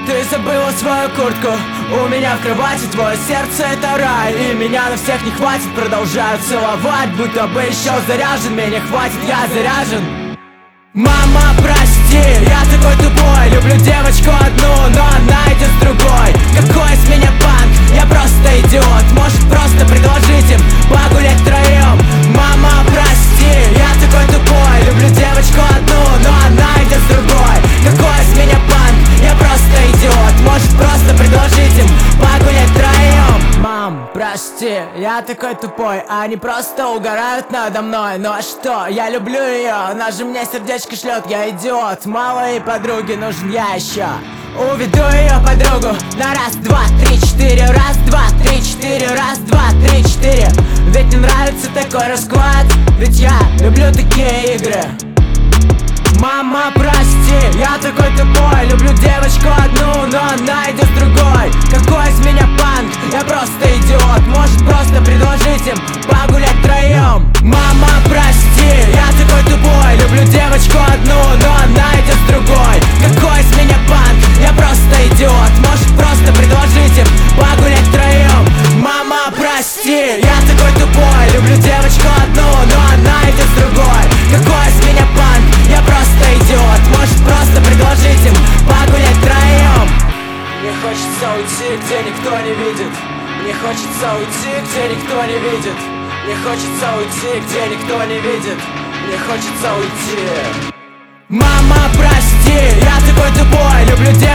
Ты забыла свою куртку, у меня в кровати твое сердце это рай. И меня на всех не хватит, продолжаю целовать, будто бы еще заряжен, меня хватит, я заряжен. Мама, прости, я такой тупой, люблю девочку одну, но она идет с другой. Какой из меня панк, я просто идиот, может просто предложить им погулять втроем. Мама, прости, я такой тупой, люблю девочку одну, но она идет с другой. Какой из меня панк, я просто идиот, может просто предложить им погулять втроем. Мам, прости, я такой тупой, они просто угорают надо мной. Ну а что, я люблю ее, она же мне сердечко шлет, я идиот. Мало и подруги, нужен я еще. Уведу ее подругу на раз, два, три, четыре. Раз, два, три, четыре. Раз, два, три, четыре. Ведь мне нравится такой расклад, ведь я люблю такие игры. Мама, прости, я такой тупой, люблю девочку одну, но она идет с другой. Какой из меня панк, я просто идиот, может просто предложить им погулять втроем. Мама, прости, я такой тупой, люблю девочку одну, но она идет с другой. Какой из меня панк, я просто идиот, может просто предложить им погулять втроем. Мама, прости, я такой тупой, люблю девочку одну, но она идет с другой. Какой из меня панк, я просто идиот, может просто предложить им погулять втроем. Мне хочется уйти, где никто не видит. Мне хочется уйти, где никто не видит. Мне хочется уйти, где никто не видит. Мне хочется уйти. Мама, прости, я такой тупой, люблю